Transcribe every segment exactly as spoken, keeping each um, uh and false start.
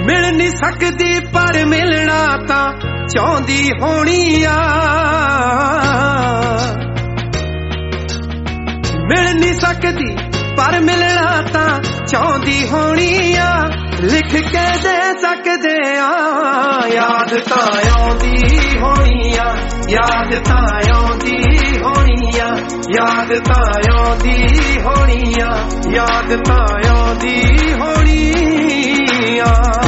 मिल नहीं सकती पर मिलना ता चाहती होनी आ मिल नहीं सकती पर मिलना ता चाहती होनी आ लिख के दे सकदे आ याद तां आउंदी होनी आ याद तां आउंदी होनी आ याद तां आउंदी होनी आ याद तां आउंदी होनी आ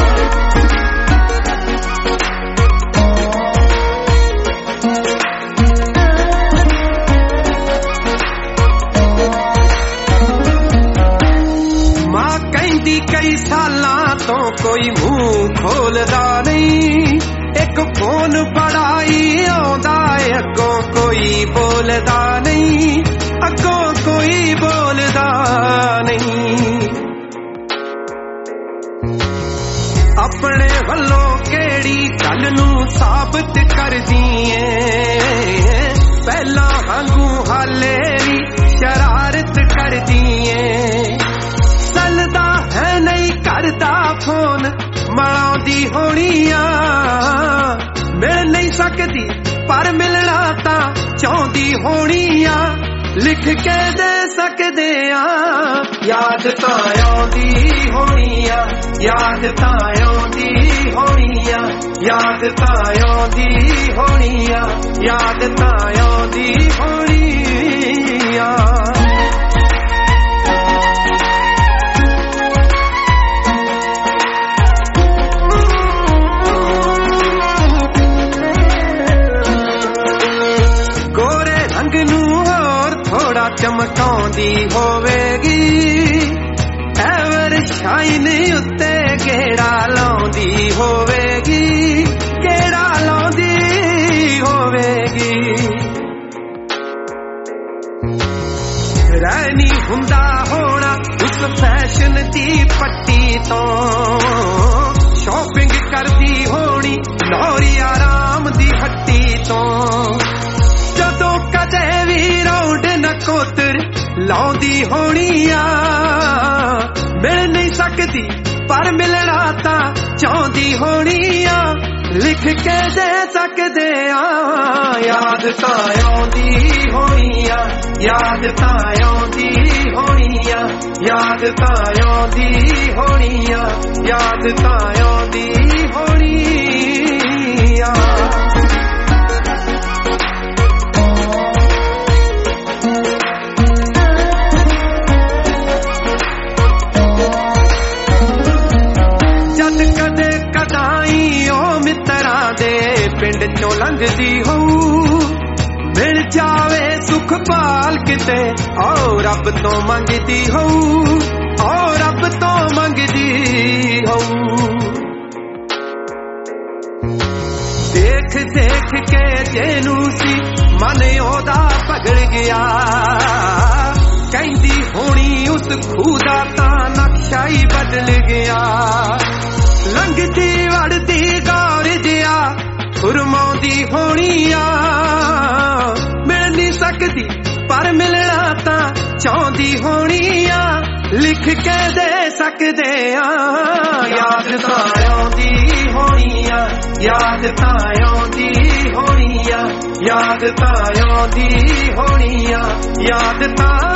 कई सालां तो कोई मुंह खोलदा नहीं एक फोन बड़ाई आउंदा अगों कोई बोलदा नहीं अगों कोई बोलदा नहीं अपने वल्लों केड़ी गल नूं साबित करदी ऐ पहला वांगू हाले भी शरारत करदी ऐ चलदा है नहीं करदा फोन मनाउंदी होनी आ मिल नहीं सकती पर मिलना तां चाहती होनी आ लिख के दे सकदे आ याद तां आउंदी होनी आ याद तां आउंदी होनी आ याद तां आउंदी होनी आ याद तां आउंदी होनी आ चमकाउंदी होवेगी एवर शाइन उत्ते गेड़ा लाउंदी होवेगी गेड़ा लाउंदी होवेगी रहनी हुंदा होना उस फैशन दी पट्टी तो शॉपिंग करदी होनी लौरी आराम दी हट्टी तो जदों कदे भी राउंड नकोतर लाउंदी होनी आ मिल नहीं सकती पर मिलना तां चाहती होनी आ लिख के दे सकदे आ याद तां आउंदी होनी आ याद तां आउंदी होनी आ याद तां आउंदी होनी आ याद तां आउंदी होनी आ पिंड चों लंघदी होऊ मिल जावे सुख पाल किते और रब तो मंगदी होऊ और रब तो मंगदी होऊ देख देख के जेनू सी मन ओदा पगड़ गया कहंदी होनी उस खुदा ता नक्शा ही बदल गया लंघदी वड़दी गौर जिया फुरमाउंदी होनी आ मिल नहीं सकती पर मिलना तां चाहती होनी आ लिख के दे सकदे आ याद तां आउंदी होनी आ याद तां आउंदी होनी आ याद तां आउंदी होनी आ याद तां